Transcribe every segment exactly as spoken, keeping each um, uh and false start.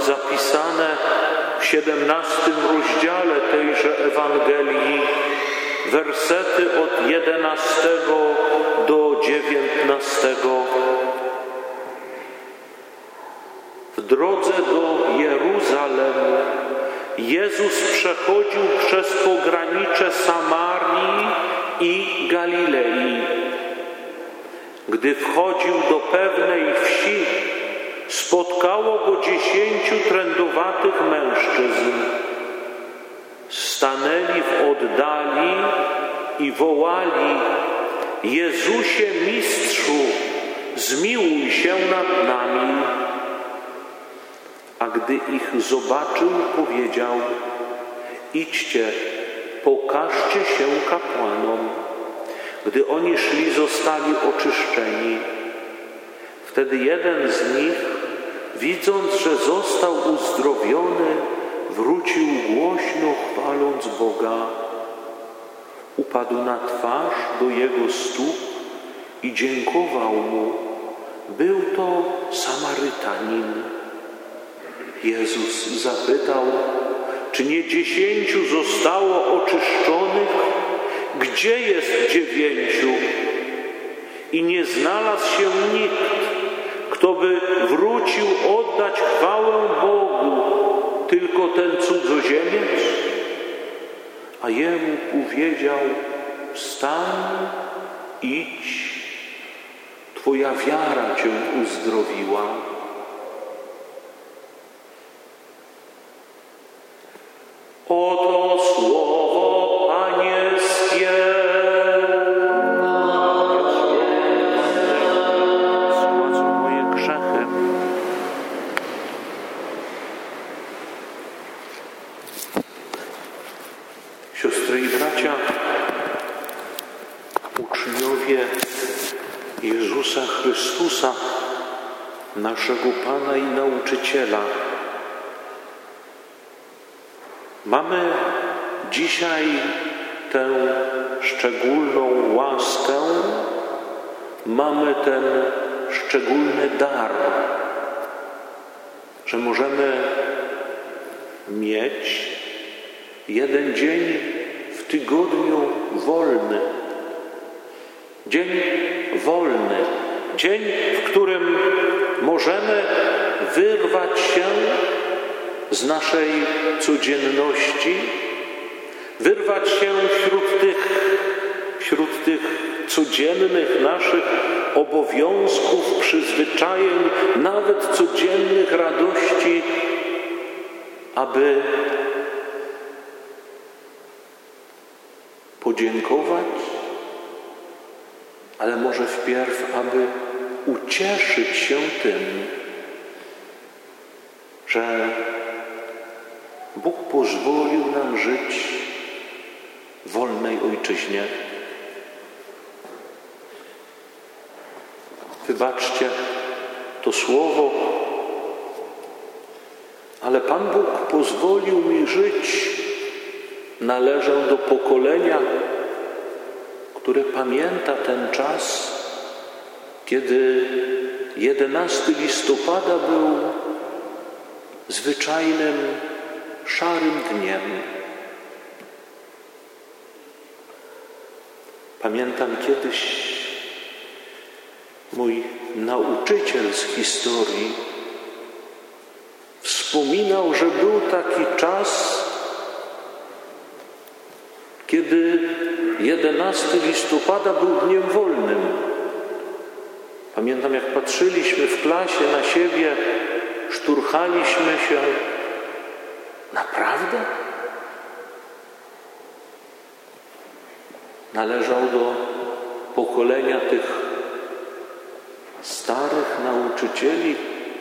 zapisane w siedemnastym rozdziale tejże Ewangelii, wersety od jedenastego do dziewiętnastego. W drodze do Jeruzalem Jezus przechodził przez pogranicze Samarii i Galilei. Gdy wchodził do pewnej wsi, spotkało go dziesięciu trędowatych mężczyzn. Stanęli w oddali i wołali: Jezusie, Mistrzu, zmiłuj się nad nami. A gdy ich zobaczył, powiedział: idźcie, pokażcie się kapłanom. Gdy oni szli, zostali oczyszczeni. Wtedy jeden z nich, widząc, że został uzdrowiony, wrócił głośno, chwaląc Boga. Upadł na twarz do Jego stóp i dziękował Mu. Był to Samarytanin. Jezus zapytał: czy nie dziesięciu zostało oczyszczonych? Gdzie jest dziewięciu? I nie znalazł się nikt, kto by wrócił oddać chwałę Bogu, tylko ten cudzoziemiec? A jemu powiedział: wstań, idź, twoja wiara cię uzdrowiła. Oto słowo Pańskie. Zgładzą moje grzechy. Siostry i bracia, uczniowie Jezusa Chrystusa, naszego Pana i Nauczyciela, mamy dzisiaj tę szczególną łaskę, mamy ten szczególny dar, że możemy mieć jeden dzień w tygodniu wolny. Dzień wolny. Dzień, w którym możemy wyrwać się z naszej codzienności, wyrwać się wśród tych, wśród tych codziennych naszych obowiązków, przyzwyczajeń, nawet codziennych radości, aby podziękować, ale może wpierw, aby ucieszyć się tym, że Bóg pozwolił nam żyć w wolnej ojczyźnie. Wybaczcie to słowo, ale Pan Bóg pozwolił mi żyć. Należę do pokolenia, które pamięta ten czas, kiedy jedenastego listopada był zwyczajnym, szarym dniem. Pamiętam kiedyś mój nauczyciel z historii wspominał, że był taki czas, kiedy jedenastego listopada był dniem wolnym. Pamiętam, jak patrzyliśmy w klasie na siebie, szturchaliśmy się. Naprawdę? Należał do pokolenia tych starych nauczycieli,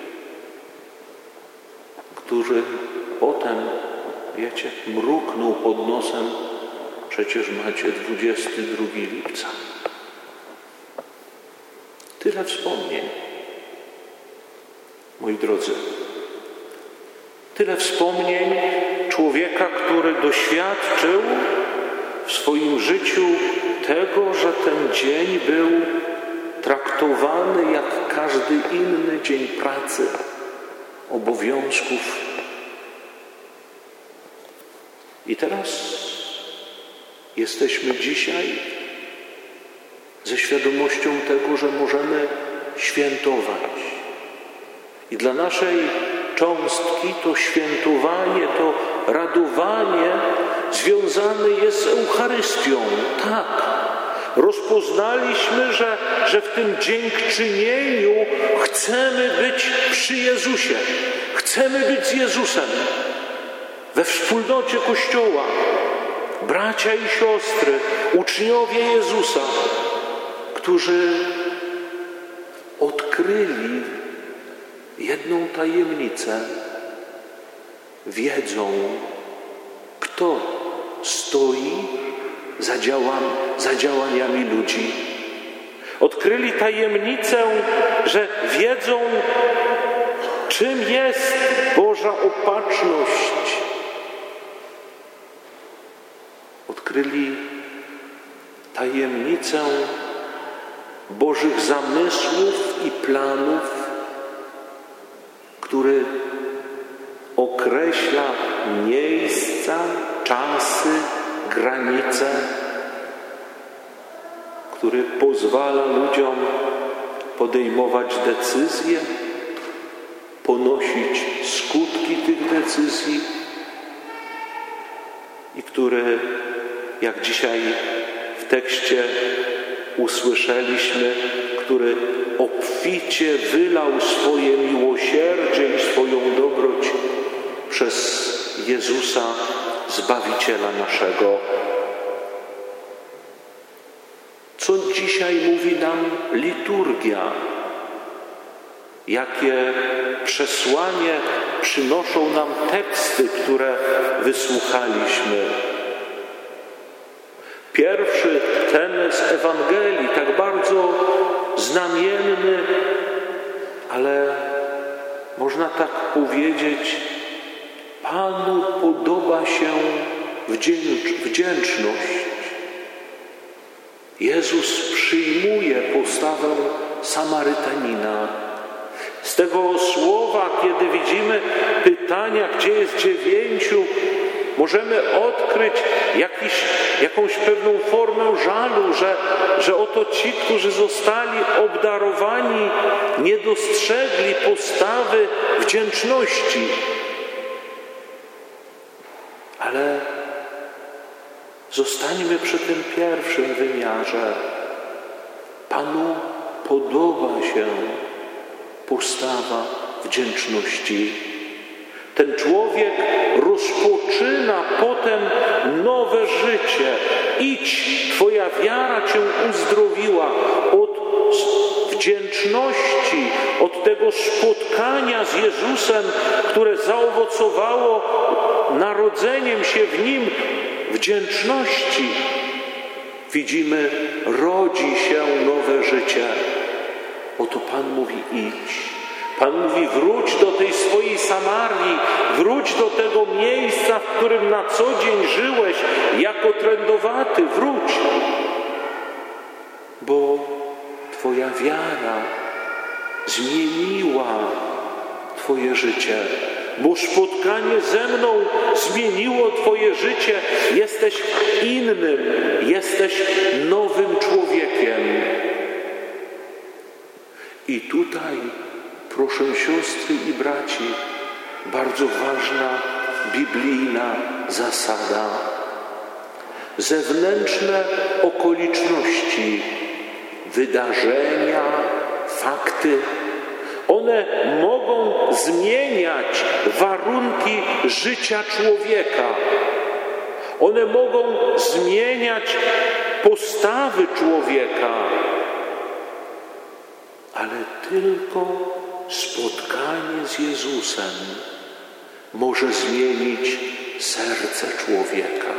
który potem, wiecie, mruknął pod nosem: przecież macie dwudziestego drugiego lipca. Tyle wspomnień. Moi drodzy, tyle wspomnień człowieka, który doświadczył w swoim życiu tego, że ten dzień był traktowany jak każdy inny dzień pracy. obowiązków. I teraz jesteśmy dzisiaj ze świadomością tego, że możemy świętować. I dla naszej cząstki to świętowanie, to radowanie związane jest z Eucharystią. Tak, rozpoznaliśmy, że, że w tym dziękczynieniu chcemy być przy Jezusie. Chcemy być z Jezusem we wspólnocie Kościoła. Bracia i siostry, uczniowie Jezusa, którzy odkryli jedną tajemnicę, wiedzą, kto stoi za, działam, za działaniami ludzi. Odkryli tajemnicę, że wiedzą, czym jest Boża opatrzność. Odkryli tajemnicę Bożych zamysłów i planów, który określa miejsca, czasy, granice, który pozwala ludziom podejmować decyzje, ponosić skutki tych decyzji i który, jak dzisiaj w tekście usłyszeliśmy, który obficie wylał swoje miłosierdzie i swoją dobroć przez Jezusa, Zbawiciela naszego. Co dzisiaj mówi nam liturgia? Jakie przesłanie przynoszą nam teksty, które wysłuchaliśmy? Pierwszy, ten z Ewangelii, tak bardzo znamienny, ale można tak powiedzieć, Panu podoba się wdzięczność. Jezus przyjmuje postawę Samarytanina. Z tego słowa, kiedy widzimy pytania, gdzie jest dziewięciu, możemy odkryć jakiś, jakąś pewną formę żalu, że, że oto ci, którzy zostali obdarowani, nie dostrzegli postawy wdzięczności. Ale zostańmy przy tym pierwszym wymiarze. Panu podoba się postawa wdzięczności. Ten człowiek rozpoczyna potem nowe życie. Idź, Twoja wiara Cię uzdrowiła. Od wdzięczności, od tego spotkania z Jezusem, które zaowocowało narodzeniem się w Nim wdzięczności, widzimy, rodzi się nowe życie. Oto Pan mówi: idź. Pan mówi: wróć do tej swojej Samarii, wróć do tego miejsca, w którym na co dzień żyłeś jako trędowaty, wróć. Bo Twoja wiara zmieniła Twoje życie. Bo spotkanie ze mną zmieniło Twoje życie. Jesteś innym, jesteś nowym człowiekiem. I tutaj, proszę siostry i braci, bardzo ważna biblijna zasada. Zewnętrzne okoliczności, wydarzenia, fakty, one mogą zmieniać warunki życia człowieka. One mogą zmieniać postawy człowieka. Ale tylko spotkanie z Jezusem może zmienić serce człowieka.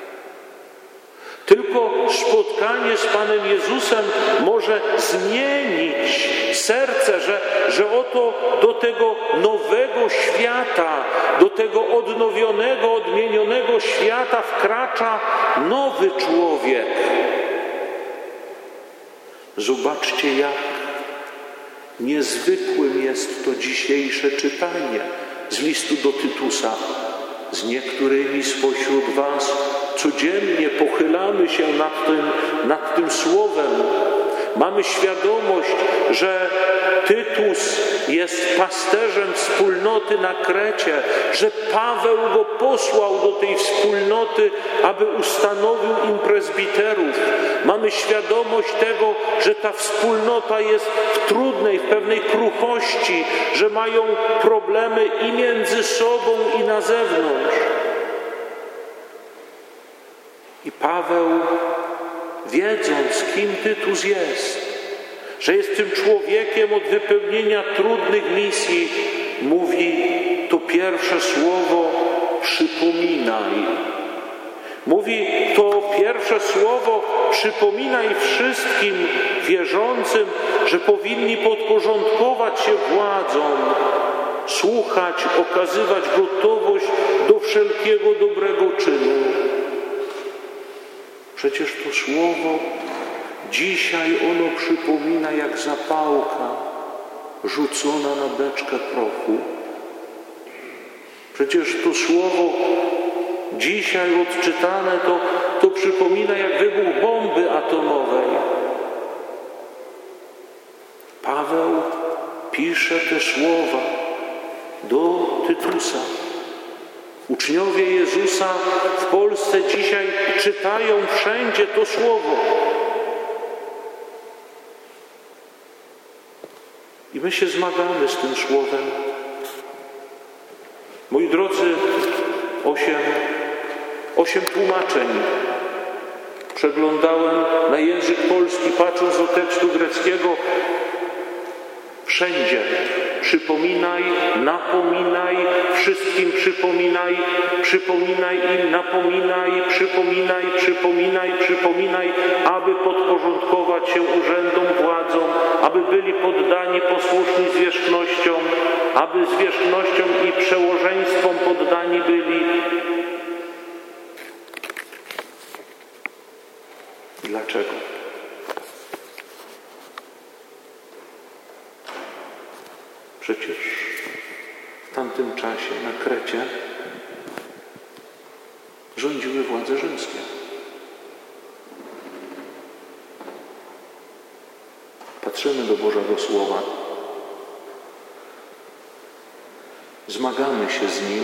Tylko spotkanie z Panem Jezusem może zmienić serce, że, że oto do tego nowego świata, do tego odnowionego, odmienionego świata wkracza nowy człowiek. Zobaczcie, jak Niezwykłym jest to dzisiejsze czytanie z listu do Tytusa. Z niektórymi spośród was codziennie pochylamy się nad tym, nad tym słowem. Mamy świadomość, że Tytus jest pasterzem wspólnoty na Krecie, że Paweł go posłał do tej wspólnoty, aby ustanowił im prezbiterów. Mamy świadomość tego, że ta wspólnota jest w trudnej, w pewnej kruchości, że mają problemy i między sobą, i na zewnątrz. I Paweł, wiedząc, kim Tytus jest, że jest tym człowiekiem od wypełnienia trudnych misji, mówi to pierwsze słowo: przypominaj. Mówi to pierwsze słowo: przypominaj wszystkim wierzącym, że powinni podporządkować się władzom, słuchać, okazywać gotowość do wszelkiego dobrego czynu. Przecież to słowo dzisiaj ono przypomina jak zapałka rzucona na beczkę prochu. Przecież to słowo dzisiaj odczytane to, to przypomina jak wybuch bomby atomowej. Paweł pisze te słowa do Tytusa. Uczniowie Jezusa w Polsce dzisiaj czytają wszędzie to słowo. I my się zmagamy z tym słowem. Moi drodzy, osiem, osiem tłumaczeń przeglądałem na język polski, patrząc do tekstu greckiego. Wszędzie przypominaj, napominaj, wszystkim przypominaj, przypominaj im, napominaj, przypominaj, przypominaj, przypominaj, aby podporządkować się urzędom, władzom, aby byli poddani, posłuszni zwierzchnościom, aby zwierzchnościom i przełożeństwom poddani byli. Dlaczego? Przecież w tamtym czasie na Krecie rządziły władze rzymskie. Patrzymy do Bożego Słowa, zmagamy się z nim,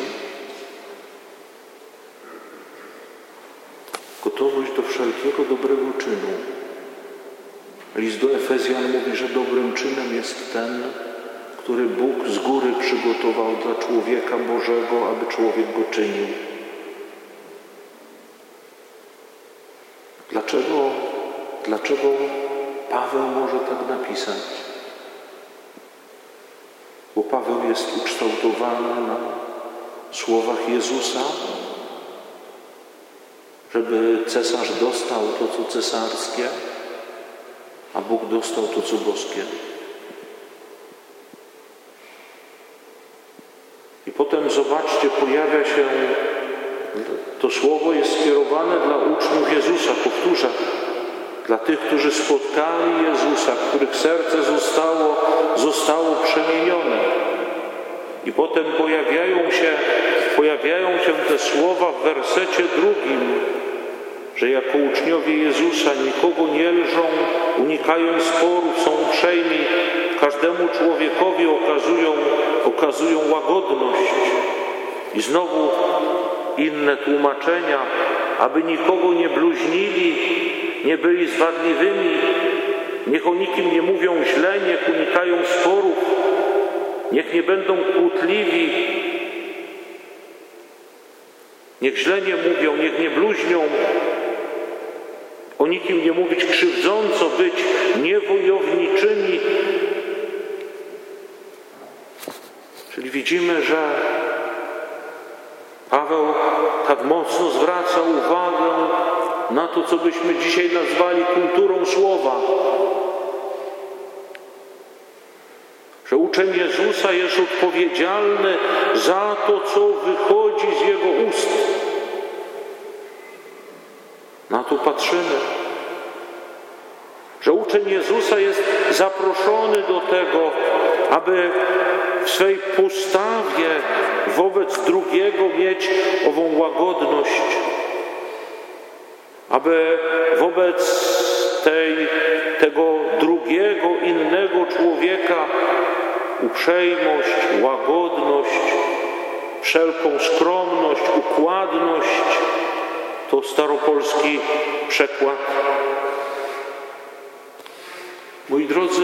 gotowość do wszelkiego dobrego czynu. List do Efezjan mówi, że dobrym czynem jest ten, który Bóg z góry przygotował dla człowieka Bożego, aby człowiek go czynił. Dlaczego, dlaczego Paweł może tak napisać? Bo Paweł jest ukształtowany na słowach Jezusa, żeby cesarz dostał to, co cesarskie, a Bóg dostał to, co boskie. I potem zobaczcie, pojawia się, to słowo jest skierowane dla uczniów Jezusa, powtórzę, dla tych, którzy spotkali Jezusa, których serce zostało, zostało przemienione. I potem pojawiają się, pojawiają się te słowa w wersecie drugim, że jako uczniowie Jezusa nikogo nie lżą, unikają sporów, są uprzejmi, każdemu człowiekowi okazują, okazują łagodność. I znowu inne tłumaczenia, aby nikogo nie bluźnili, nie byli zwadliwymi, niech o nikim nie mówią źle, niech unikają sporów, niech nie będą kłótliwi, niech źle nie mówią, niech nie bluźnią, o nikim nie mówić krzywdząco, być niewojowniczymi. Czyli widzimy, że Paweł tak mocno zwraca uwagę na to, co byśmy dzisiaj nazwali kulturą słowa. Że uczeń Jezusa jest odpowiedzialny za to, co wychodzi z jego ust. Na to patrzymy. że uczeń Jezusa jest zaproszony do tego, aby w swej postawie wobec drugiego mieć ową łagodność, aby wobec tej, tego drugiego, innego człowieka uprzejmość, łagodność, wszelką skromność, układność, to staropolski przekład. Moi drodzy,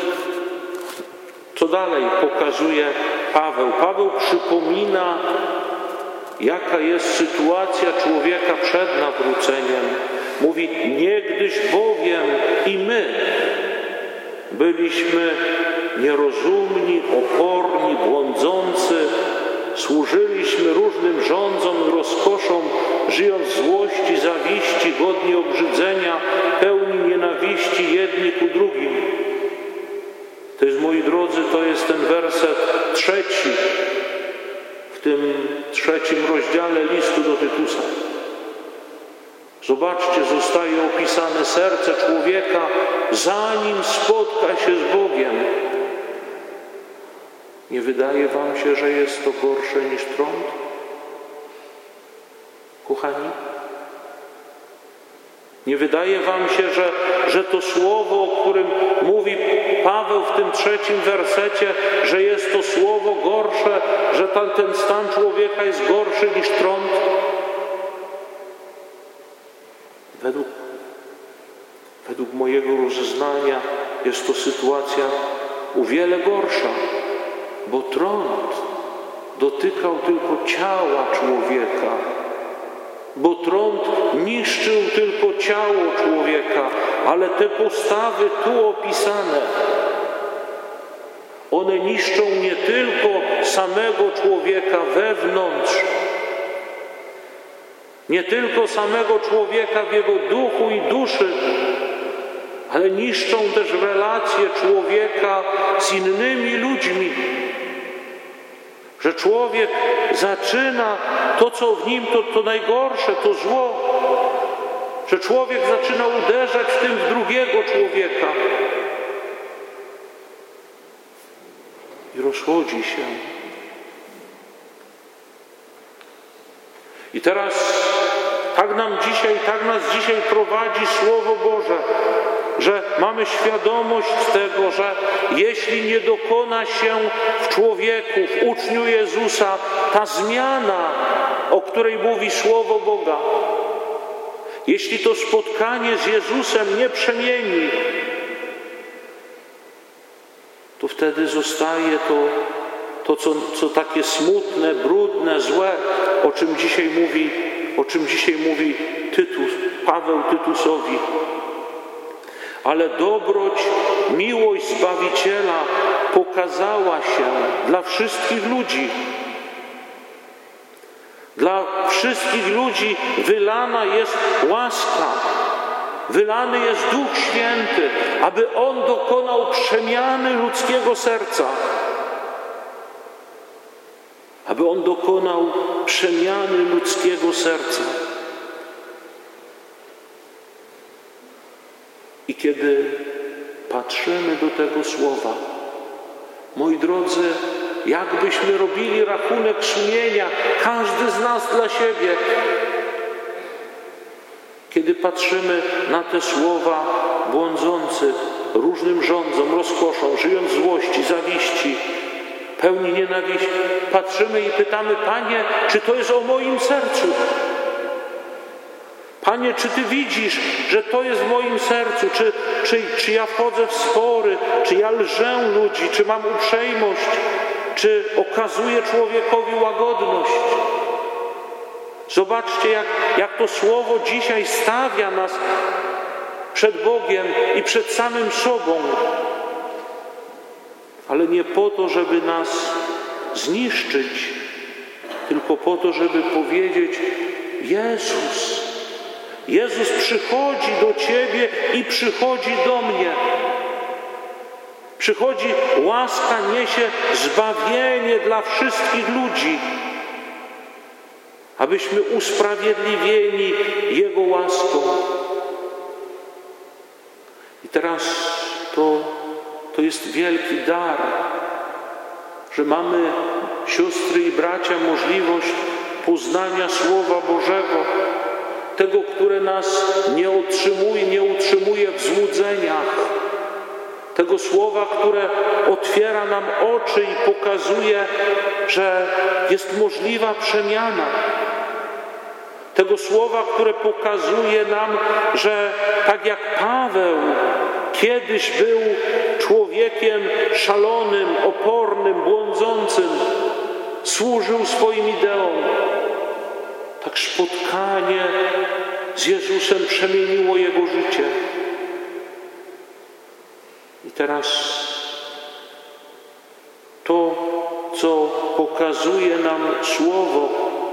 co dalej pokazuje Paweł? Paweł przypomina, jaka jest sytuacja człowieka przed nawróceniem. Mówi, niegdyś bowiem i my byliśmy nierozumni, oporni, błądzący, służyliśmy różnym rządzom i rozkoszom, żyjąc w złości, zawiści, godni obrzydzenia, pełni nienawiści jedni ku drugim. To jest, moi drodzy, to jest ten werset trzeci w tym trzecim rozdziale listu do Tytusa. Zobaczcie, zostaje opisane serce człowieka, zanim spotka się z Bogiem. Nie wydaje wam się, że jest to gorsze niż trąd? Kochani? Nie wydaje wam się, że, że to słowo, o którym mówi Paweł w tym trzecim wersecie, że jest to słowo gorsze, że ten, ten stan człowieka jest gorszy niż trąd? Według, według mojego rozeznania jest to sytuacja o wiele gorsza, bo trąd dotykał tylko ciała człowieka, bo trąd niszczył tylko ciało człowieka, ale te postawy tu opisane, one niszczą nie tylko samego człowieka wewnątrz, nie tylko samego człowieka w jego duchu i duszy, ale niszczą też relacje człowieka z innymi ludźmi. Że człowiek zaczyna to, co w nim, to, to najgorsze, to zło. Że człowiek zaczyna uderzać w tym w drugiego człowieka. I rozchodzi się. I teraz tak nam dzisiaj, tak nas dzisiaj prowadzi Słowo Boże, że mamy świadomość tego, że jeśli nie dokona się w człowieku, w uczniu Jezusa ta zmiana, o której mówi Słowo Boga, jeśli to spotkanie z Jezusem nie przemieni, to wtedy zostaje to, to co, co takie smutne, brudne, złe, o czym dzisiaj mówi, o czym dzisiaj mówi Tytus, Paweł Tytusowi. Ale dobroć, miłość Zbawiciela pokazała się dla wszystkich ludzi. Dla wszystkich ludzi wylana jest łaska, wylany jest Duch Święty, aby On dokonał przemiany ludzkiego serca. Aby On dokonał przemiany ludzkiego serca. I kiedy patrzymy do tego słowa, moi drodzy, jakbyśmy robili rachunek sumienia, każdy z nas dla siebie, kiedy patrzymy na te słowa błądzący różnym rządzom, rozkoszom, żyjąc w złości, zawiści, pełni nienawiści, patrzymy i pytamy: Panie, czy to jest o moim sercu? Panie, czy Ty widzisz, że to jest w moim sercu? Czy, czy, czy ja wchodzę w spory? Czy ja lżę ludzi? Czy mam uprzejmość? Czy okazuję człowiekowi łagodność? Zobaczcie, jak, jak to słowo dzisiaj stawia nas przed Bogiem i przed samym sobą. Ale nie po to, żeby nas zniszczyć, tylko po to, żeby powiedzieć: Jezus, Jezus przychodzi do Ciebie i przychodzi do mnie. Przychodzi łaska, niesie zbawienie dla wszystkich ludzi, abyśmy usprawiedliwieni Jego łaską. I teraz to, to jest wielki dar, że mamy, siostry i bracia, możliwość poznania Słowa Bożego, tego, które nas nie utrzymuje, nie utrzymuje w złudzeniach, tego Słowa, które otwiera nam oczy i pokazuje, że jest możliwa przemiana. Tego Słowa, które pokazuje nam, że tak jak Paweł kiedyś był człowiekiem szalonym, opornym, błądzącym, służył swoim ideom, tak spotkanie z Jezusem przemieniło jego życie. I teraz to, co pokazuje nam Słowo,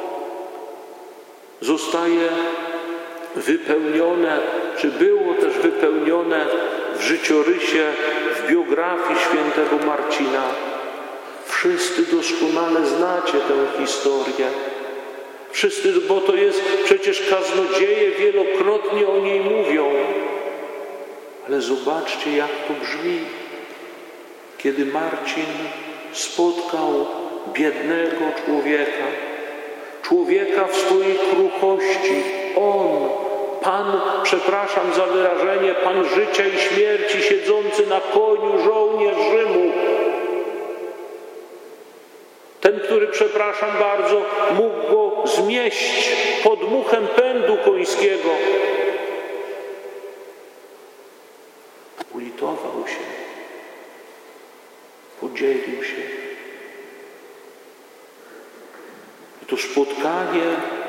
zostaje wypełnione, czy było też wypełnione w życiorysie, w biografii świętego Marcina. Wszyscy doskonale znacie tę historię. Wszyscy, bo to jest przecież kaznodzieje wielokrotnie o niej mówią. Ale zobaczcie, jak to brzmi, kiedy Marcin spotkał biednego człowieka, człowieka w swojej kruchości. On, Pan, przepraszam za wyrażenie, Pan życia i śmierci, siedzący na koniu, żołnierz Rzymu. Ten, który, przepraszam bardzo, mógł go zmieść pod muchem pędu końskiego. Ulitował się, podzielił się. I to spotkanie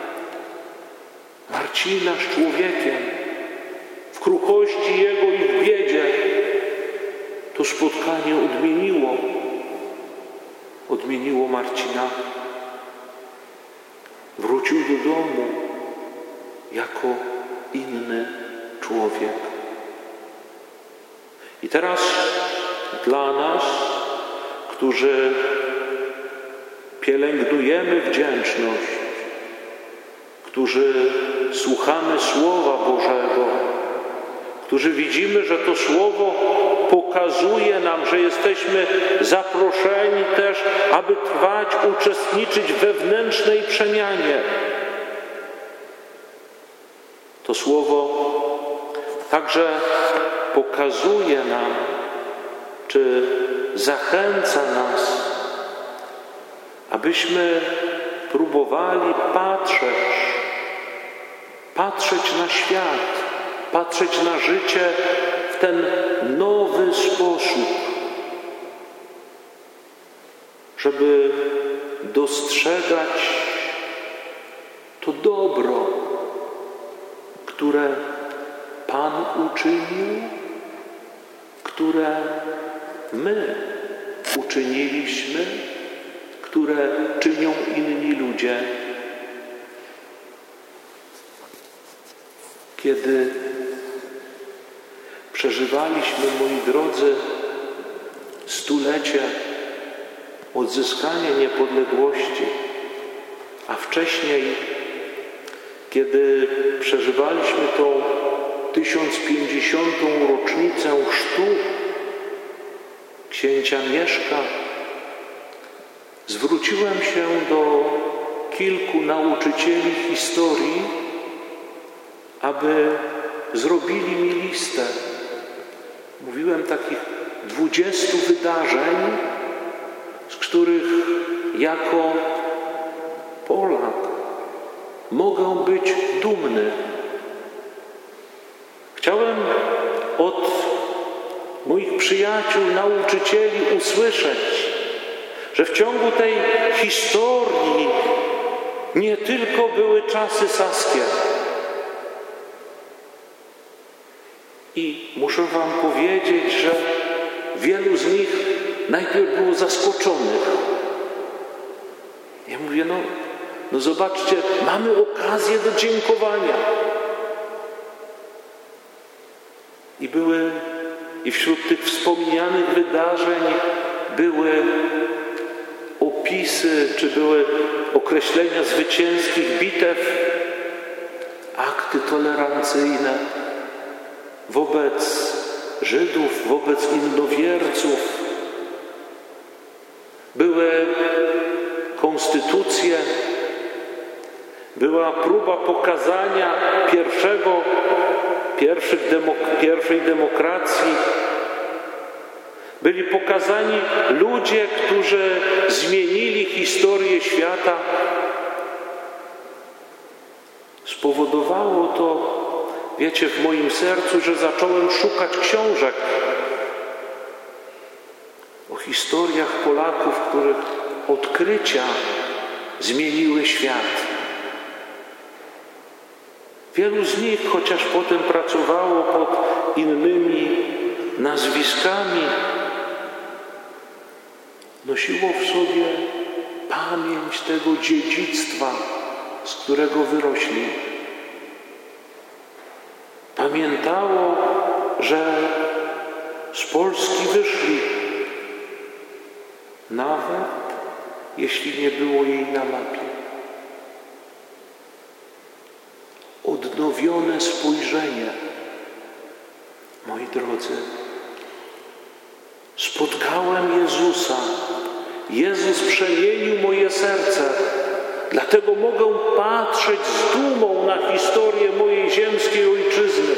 Marcina z człowiekiem w kruchości jego i w biedzie, to spotkanie odmieniło, odmieniło Marcina. Wrócił do domu jako inny człowiek. I teraz dla nas, którzy pielęgnujemy wdzięczność, którzy słuchamy Słowa Bożego, którzy widzimy, że to Słowo pokazuje nam, że jesteśmy zaproszeni też, aby trwać, uczestniczyć w wewnętrznej przemianie. To Słowo także pokazuje nam, czy zachęca nas, abyśmy próbowali patrzeć, patrzeć na świat, patrzeć na życie w ten nowy sposób, żeby dostrzegać to dobro, które Pan uczynił, które my uczyniliśmy, które czynią inni ludzie. Kiedy przeżywaliśmy, moi drodzy, stulecie odzyskania niepodległości, a wcześniej, kiedy przeżywaliśmy tą tysiąc pięćdziesiątą rocznicę chrztu księcia Mieszka, zwróciłem się do kilku nauczycieli historii, aby zrobili mi listę. Mówiłem takich dwudziestu wydarzeń, z których jako Polak mogę być dumny. Chciałem od moich przyjaciół, nauczycieli usłyszeć, że w ciągu tej historii nie tylko były czasy saskie. I muszę wam powiedzieć, że wielu z nich najpierw było zaskoczonych. Ja mówię, no, no zobaczcie, mamy okazję do dziękowania. I były, i wśród tych wspomnianych wydarzeń były opisy, czy były określenia zwycięskich bitew, akty tolerancyjne wobec Żydów, wobec innowierców. Były konstytucje, była próba pokazania pierwszego, pierwszych demok, pierwszej demokracji. Byli pokazani ludzie, którzy zmienili historię świata. Spowodowało to, wiecie, w moim sercu, że zacząłem szukać książek o historiach Polaków, których odkrycia zmieniły świat. Wielu z nich, chociaż potem pracowało pod innymi nazwiskami, nosiło w sobie pamięć tego dziedzictwa, z którego wyrośli. Pamiętało, że z Polski wyszli, nawet jeśli nie było jej na mapie. Odnowione spojrzenie, moi drodzy. Spotkałem Jezusa. Jezus przemienił moje serce. Dlatego mogę patrzeć z dumą na historię mojej ziemskiej ojczyzny.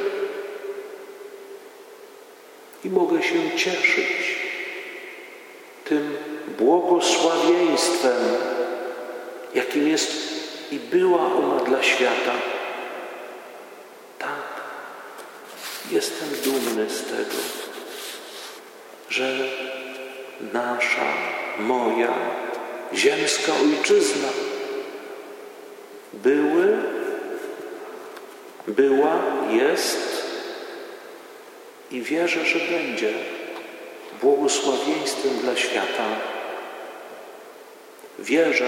I mogę się cieszyć tym błogosławieństwem, jakim jest i była ona dla świata. Tak, jestem dumny z tego, że nasza, moja ziemska ojczyzna były, była, jest i wierzę, że będzie błogosławieństwem dla świata. Wierzę,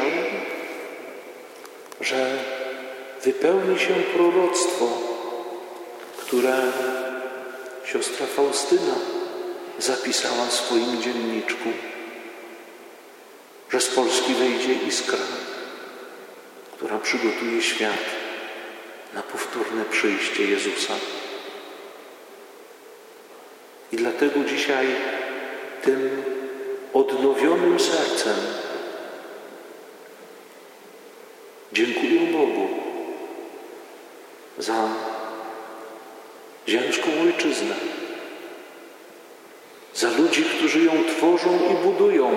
że wypełni się proroctwo, które siostra Faustyna zapisała w swoim dzienniczku, że z Polski wyjdzie iskra, która przygotuje świat na powtórne przyjście Jezusa. I dlatego dzisiaj tym odnowionym sercem dziękuję Bogu za ziemską ojczyznę, za ludzi, którzy ją tworzą i budują,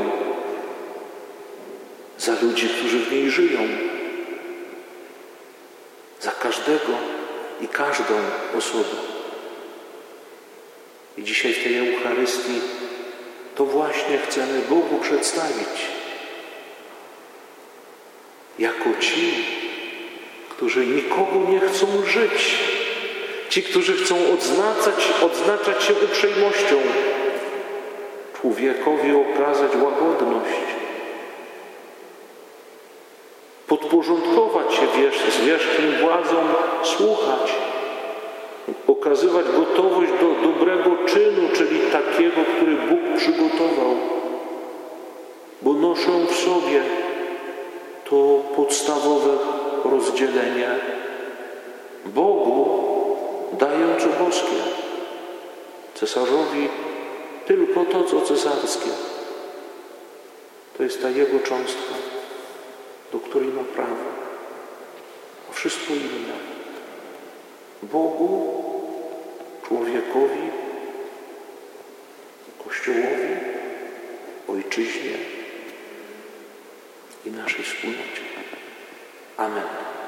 za ludzi, którzy w niej żyją, za każdego i każdą osobę. I dzisiaj w tej Eucharystii to właśnie chcemy Bogu przedstawić jako ci, którzy nikogo nie chcą żyć, ci, którzy chcą odznaczać, odznaczać się uprzejmością, człowiekowi okazać łagodność, podporządkować się zwierzchnim władzom, słuchać, okazywać gotowość do dobrego czynu, czyli takiego, który Bóg przygotował, bo noszą w sobie to podstawowe rozdzielenie. Bogu dają co boskie, cesarzowi tylko to, co cesarskie. To jest ta jego cząstka, do której ma prawo, a wszystko inne Bogu, człowiekowi, Kościołowi, ojczyźnie i naszej wspólnocie. Amen.